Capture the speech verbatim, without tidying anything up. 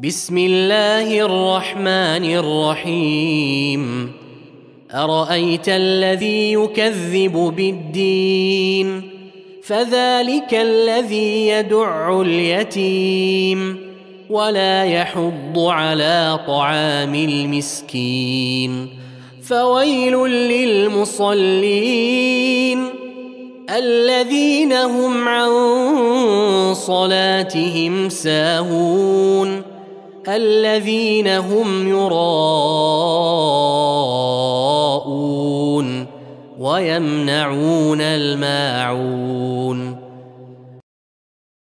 بسم الله الرحمن الرحيم أرأيت الذي يكذب بالدين فذلك الذي يدع اليتيم ولا يحض على طعام المسكين فويل للمصلين الذين هم عن صلاتهم ساهون الذين هم يراءون ويمنعون الماعون